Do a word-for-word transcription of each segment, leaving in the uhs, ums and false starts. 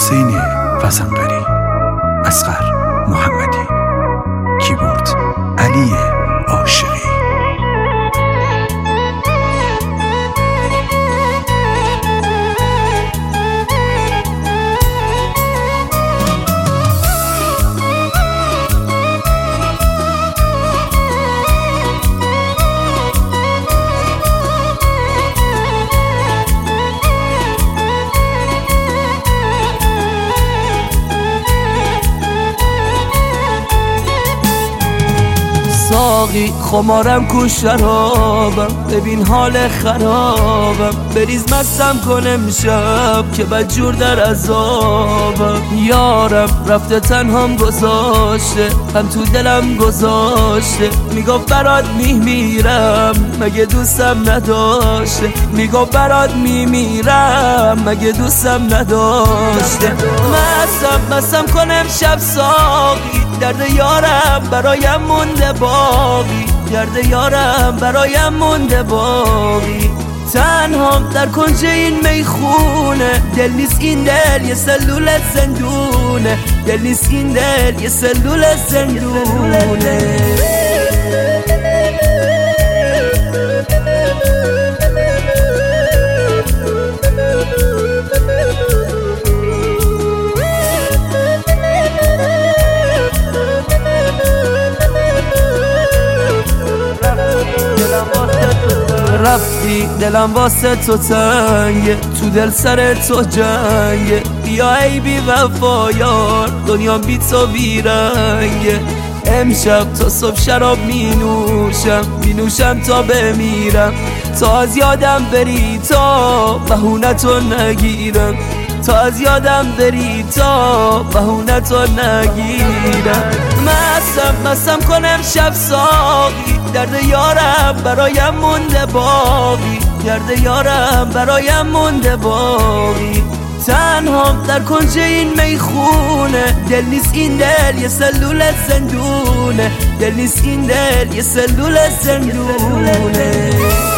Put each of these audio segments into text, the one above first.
حسین فسنقری، اصغر محمدی، کیبورد علی عاشقی. ساقی خمارم کو شرابم، ببین حال خرابم، بریز مستم کنم شب که بدجور در عذابم. یارم رفته تنهام گذاشته، هم تو دلم گذاشته، میگفت برات میمیرم مگه دوستم نداشته، میگفت برات میمیرم مگه دوستم نداشته. مستم مستم کنم شب ساقی، درد یارم برایم مونده باقی، درد یارم برایم مونده باقی. تنهام در کنج این میخونه، دل نیست این دل یه سلول زندونه، دل نیست این دل یه سلول زندونه. رفتی دلم واسه تو تنگه، تو دل سر تو جنگه، بیا ای بی وفا یار، دنیا بی تو بی رنگه. امشب تا صبح شراب می نوشم، می نوشم تا بمیرم، تا از یادم بری تا بهونتو نگیرم، تا از یادم بری تا بهونتو نگیرم. مستم مستم کنم شب ساقی، درد یارم برایم مونده باقی، درد یارم برایم مونده باقی. تنهام در کنج این میخونه، دل نیست این دل یه سلول زندونه، دل نیست این دل یه سلول زندونه.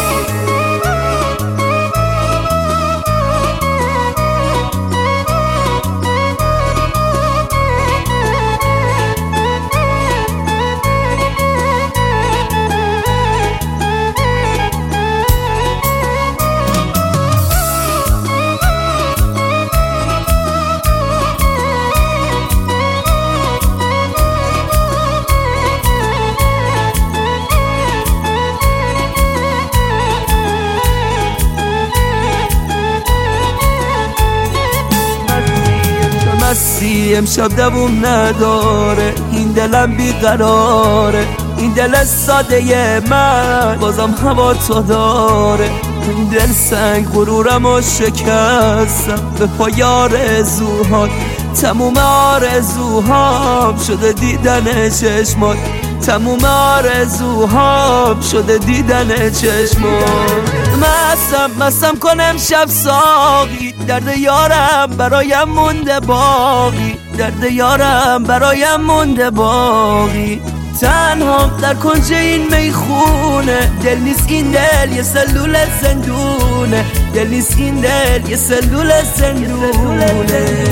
مستی امشب دووم نداره، این دلم بیقراره، این دل ساده من بازم هوا تو داره. دل سنگ غرورم و شکستم، به پای آرزوهات تموم آرزوهام شده دیدن چشمات، تموم آرزوهام شده دیدن چشمات. مستم مستم کنم شب ساقی، درد یارم برایم مونده باقی، درد یارم برایم مونده باقی. تنهام در کنج این میخونه، دل نیست این دل یه سلول زندونه، دل نیست این دل یه سلول زندونه.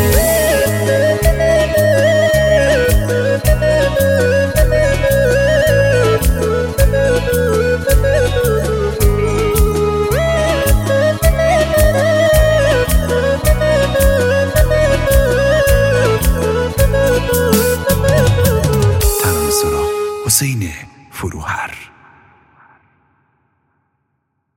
حسین فروهر.